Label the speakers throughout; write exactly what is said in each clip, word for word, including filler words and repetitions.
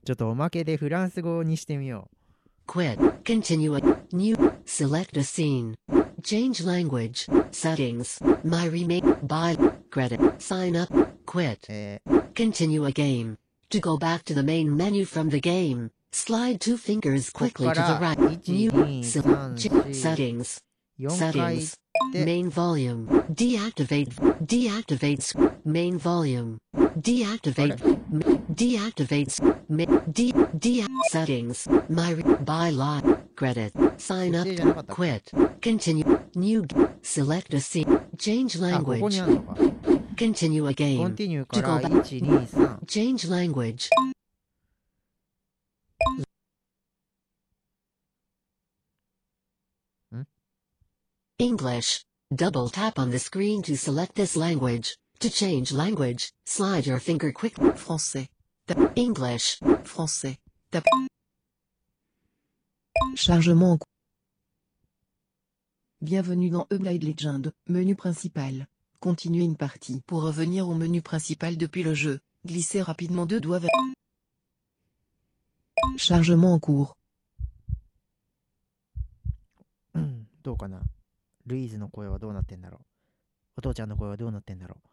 Speaker 1: ちょっとおまけでフランス語にしてみよ
Speaker 2: う。Quit. Continue. New. Select a scene. Change language. Settings. My remake. Buy. Credit. Sign up. Quit.
Speaker 1: えー、
Speaker 2: Continue a game. To go back to the main menu from the game, slide two fingers quickly to the right. New. Settings. Settings. Main volume. Deactivate. Deactivates. Main volume. Deactivate. Deactivates. De. De. Settings. My. Buy lot. Credit. Sign up. Quit. Continue. New. Select a scene. Change
Speaker 1: あ、ここに
Speaker 2: language.
Speaker 1: あるのか。
Speaker 2: Continue a game.
Speaker 1: コンティニューから いち、に、さん。
Speaker 2: Change language.
Speaker 1: Hmm?
Speaker 2: English. Double tap on the screen to select this language. To change language, slide your finger quickly. Français. Tap. English. Français. Tap.
Speaker 3: Chargement en cours. Bienvenue dans Blade Legend, menu principal. Continuez une partie. Pour revenir au menu principal depuis le jeu, glissez rapidement deux doigts vers... Chargement en cours.
Speaker 1: うん、どうかな。ルイーズの声はどうなってんだろう。お父ちゃんの声はどうなってんだろう。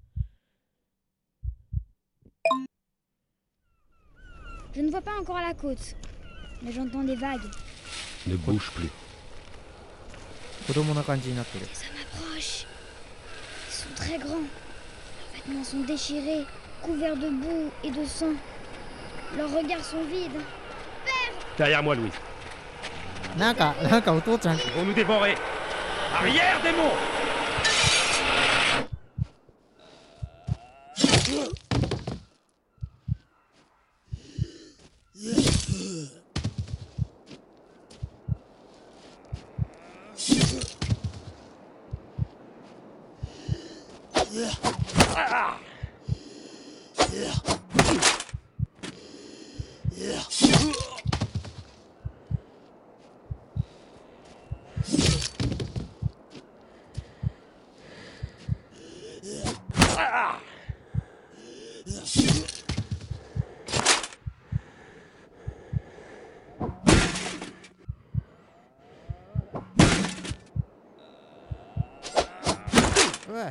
Speaker 4: Je ne vois pas encore la côte, mais j'entends des vagues.
Speaker 5: Ne bouge plus.
Speaker 1: 子供な感じになってる。
Speaker 4: Ça m'approche. Ils sont très grands. Leurs vêtements sont déchirés, couverts de boue et de sang. Leurs regards sont vides.
Speaker 5: Derrière moi, Louise.
Speaker 1: なんか、なんかお父ちゃん。
Speaker 5: Ils vont nous dévorer. Arrière, démon!
Speaker 1: Ouais.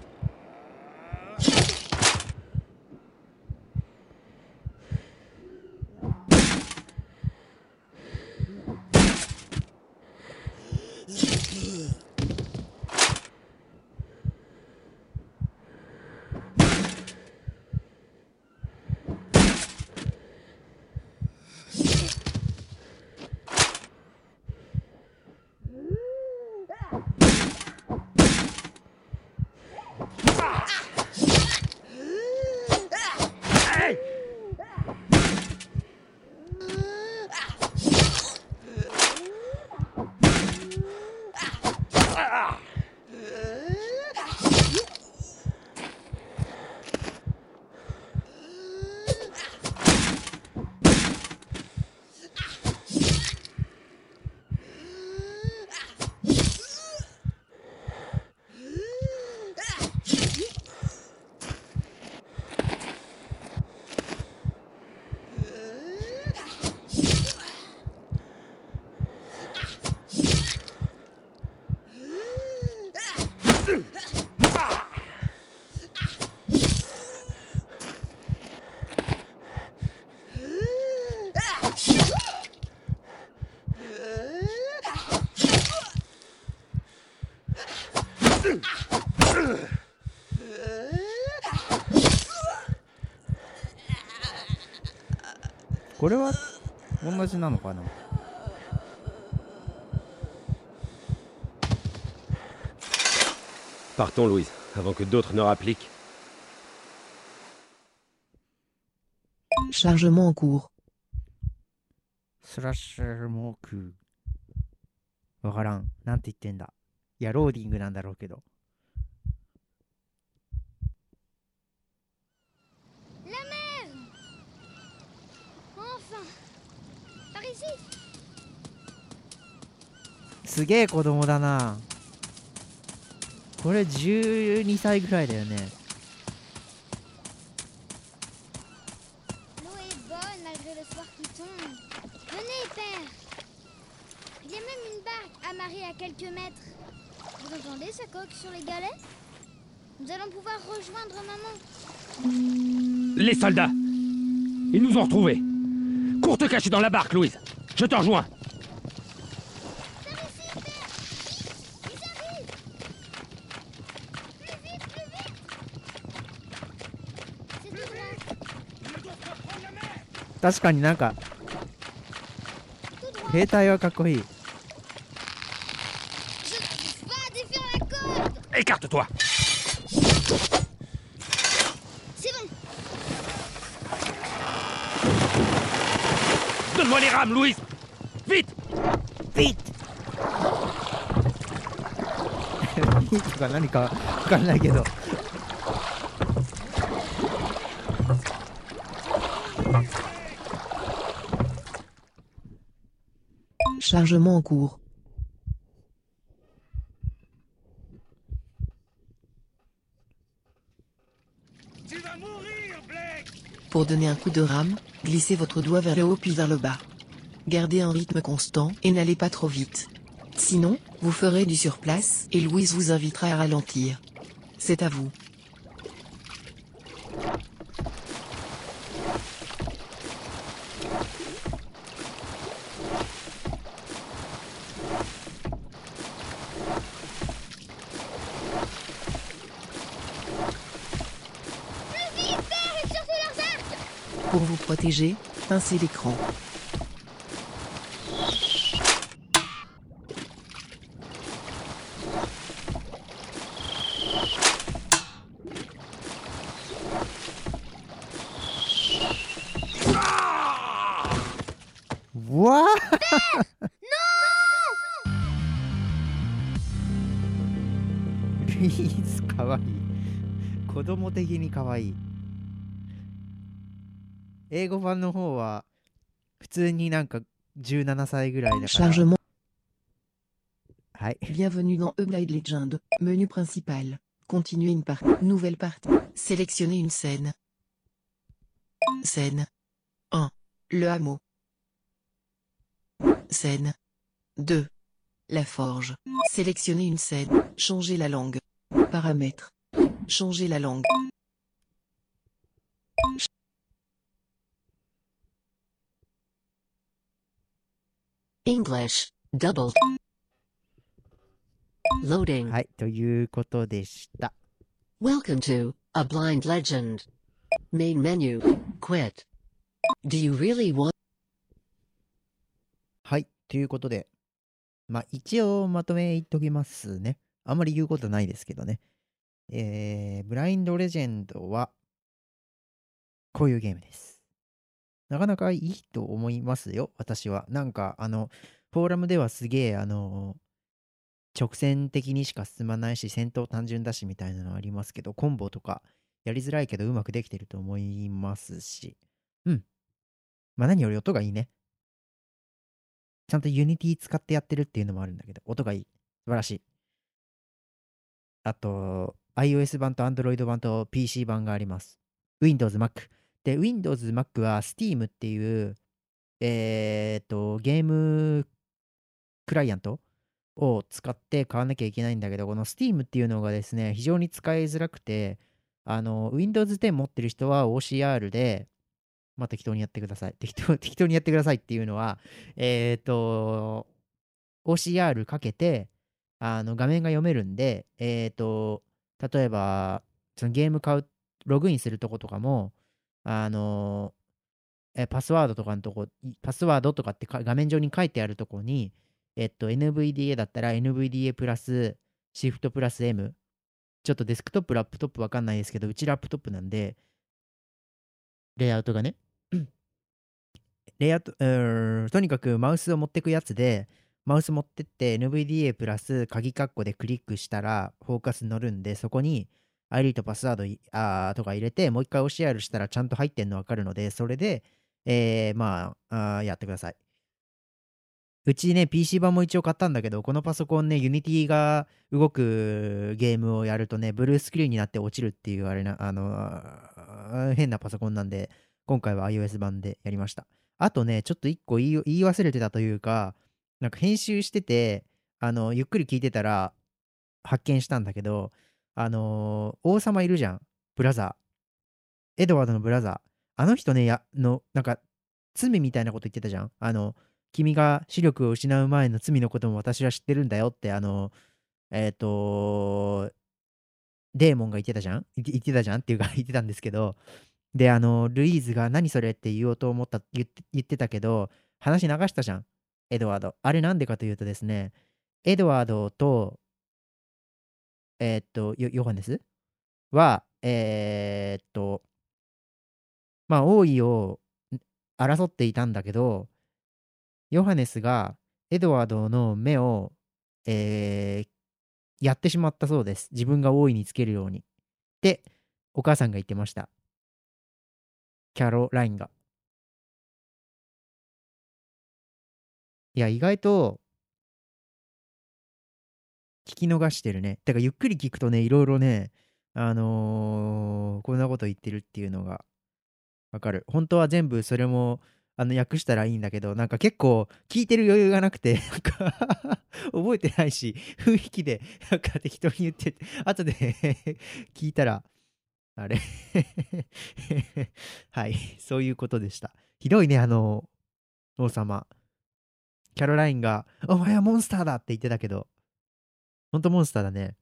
Speaker 1: これは同じなのかな。
Speaker 5: Partons, Louise, avant que d'autres ne rappliquent.
Speaker 3: Chargement en cours.
Speaker 1: スラッシュモーク。わからん。なんて言ってんだ。いや、ローディングなんだろうけど。
Speaker 4: La mer! Enfin! Par ici!
Speaker 1: すげえ子供だな。これじゅうにさいぐらいだよね。
Speaker 4: L'eau est bonne malgré soir qui tombe. Venez, père. Il y a même une barque amarrée à quelques mètres. Vous entendez sa coque sur les galets? Nous allons pouvoir rejoindre maman.
Speaker 5: Les soldats! Ils nous ont retrouvés. Cours te cacher dans la barque, Louise. Je te rejoins.
Speaker 4: Par ici, père. Vite, ils arrivent. Plus vite, plus vite. C'est tout droit.
Speaker 1: 確かになんか
Speaker 4: Tout droit.
Speaker 1: 兵隊はかっこいい。
Speaker 4: Je va défaire la corde.
Speaker 5: Écarte-toi!
Speaker 4: C'est bon.
Speaker 5: Donne-moi les rames, Louise! Vite!
Speaker 1: ピッピッとか何かわかんないけど。
Speaker 3: Chargement en cours.
Speaker 5: Tu vas mourir, Blake!
Speaker 3: Pour donner un coup de rame, glissez votre doigt vers le haut puis vers le bas. Gardez un rythme constant et n'allez pas trop vite. Sinon, vous ferez du surplace et Louise vous invitera à ralentir. C'est à vous.
Speaker 4: Plus vite, père, et sortez leurs arcs.
Speaker 3: Pour vous protéger, pincez l'écran.
Speaker 1: わールイーズかわいい。子供的にかわいい。英語版の方は普通になんかじゅうななさいぐらいだから。
Speaker 3: Chargement.
Speaker 1: はい。
Speaker 3: Bienvenue dans Blade Legend. Menu principal. Continuez une partie. Nouvelle partie. Sélectionnez une scène. Scène un. Le hameau. Scène deux. La forge. Sélectionnez une scène. Changez la langue. Paramètres. Changez la langue.
Speaker 2: English. Double. Loading.
Speaker 1: はい、ということでした。
Speaker 2: Welcome to A Blind Legend. Main menu. Quit. Do you really want?
Speaker 1: はい、ということで、まあ一応まとめ言っときますね。あんまり言うことないですけどね。えー、ブラインドレジェンドは、こういうゲームです。なかなかいいと思いますよ、私は。なんか、あの、フォーラムではすげえ、あの、直線的にしか進まないし、戦闘単純だしみたいなのありますけど、コンボとかやりづらいけどうまくできてると思いますし、うん。まあ何より音がいいね。ちゃんとユニティ使ってやってるっていうのもあるんだけど、音がいい。素晴らしい。あと、iOS 版と Android 版と ピーシー 版があります。Windows、Mac。で、Windows、Mac は Steam っていう、えーっと、ゲームクライアントを使って買わなきゃいけないんだけど、この Steam っていうのがですね、非常に使いづらくて、あの、Windows テン持ってる人は オーシーアール で、まあ、適当にやってください。適当、適当にやってくださいっていうのは、えっと、オーシーアール かけて、あの、画面が読めるんで、えっと、例えば、そのゲーム買う、ログインするとことかも、あの、えパスワードとかのとこ、パスワードとかって画面上に書いてあるとこに、えっと、エヌブイディーエー だったら エヌブイディーエー プラス、シフトプラス M。ちょっとデスクトップ、ラップトップわかんないですけど、うちラップトップなんで、レイアウトがね。レイアウト、うーんとにかくマウスを持ってくやつで、マウス持ってって エヌブイディーエー プラス鍵括弧でクリックしたらフォーカス乗るんで、そこに アイディー とパスワードあーとか入れて、もう一回 オーシーアール したらちゃんと入ってんのわかるので、それで、えー、まああー、やってください。うちね、ピーシー 版も一応買ったんだけど、このパソコンね、ユニティが動くゲームをやるとね、ブルースクリーンになって落ちるっていう、あれな、あの、変なパソコンなんで、今回は iOS 版でやりました。 あとね、ちょっと一個言い言い忘れてたというか、なんか編集してて、あの、ゆっくり聞いてたら発見したんだけど、あのー王様いるじゃん。ブラザー。エドワードのブラザー。あの人ね、や、の、なんか、罪みたいなこと言ってたじゃん。あの、君が視力を失う前の罪のことも私は知ってるんだよって、あの、えっ、と、デーモンが言ってたじゃん言って言ってたじゃんっていうか言ってたんですけど、で、あの、ルイーズが何それって言おうと思った、言って言ってたけど、話流したじゃん。エドワード。あれなんでかというとですね、エドワードと、えーっと、ヨヨハネスは、えーっと、まあ、王位をん争っていたんだけど、ヨハネスがエドワードの目を、えーやってしまったそうです。自分が王位につけるように。ってお母さんが言ってました。キャロラインが。いや、意外と聞き逃してるね。てか、ゆっくり聞くとね、いろいろね、あのーこんなこと言ってるっていうのがわかる。本当は全部それも、あの、訳したらいいんだけど、なんか結構聞いてる余裕がなくて、なんか覚えてないし、雰囲気で、なんか適当に言ってて、後で聞いたら、あれはい、そういうことでした。ひどいね、あの、王様。キャロラインが、お前はモンスターだって言ってたけど、ほんとモンスターだね。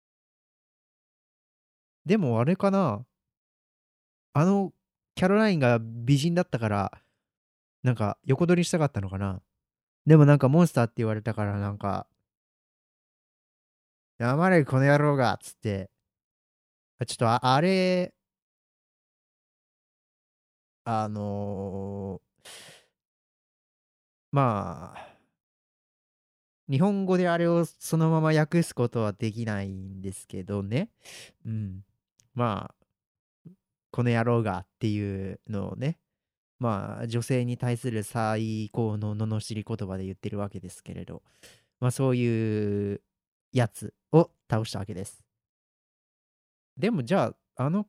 Speaker 1: でもあれかな、あの、キャロラインが美人だったから、なんか横取りしたかったのかな。でもなんかモンスターって言われたからなんか、やまれこの野郎がっつって、ちょっと あ, あれ、あのーまあ、日本語であれをそのまま訳すことはできないんですけどね。うん。まあ、この野郎がっていうのをね、まあ、女性に対する最高の罵り言葉で言ってるわけですけれど、まあ、そういうやつを倒したわけです。でも、じゃあ、あの、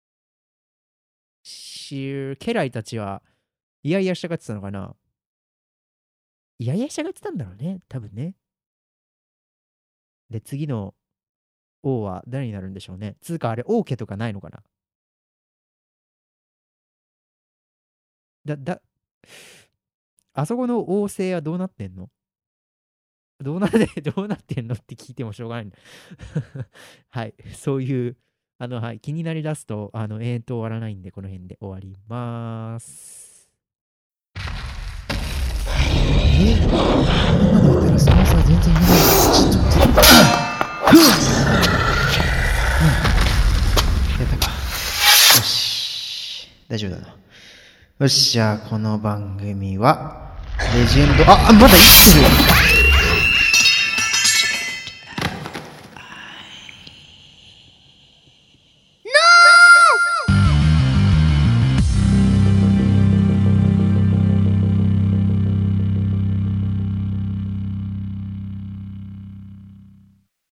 Speaker 1: シケライたちは、いやいや従ってたのかな。いやいや従ってたんだろうね、多分ね。で、次の王は誰になるんでしょうね。つうか、あれ、王家とかないのかな。だ、だ、あそこの王政はどうなってんのどうなって、どうなってんのって聞いてもしょうがないんだ。はい。そういう、あの、はい。気になりだすと、あの、永遠と終わらないんで、この辺で終わりまーす。
Speaker 6: えー、今の言ったらスポンサー全然いない。ちょっと待って。やったか。よし。大丈夫だな。よし、じゃあ、この番組は、レジェンド、あ、まだ生きてる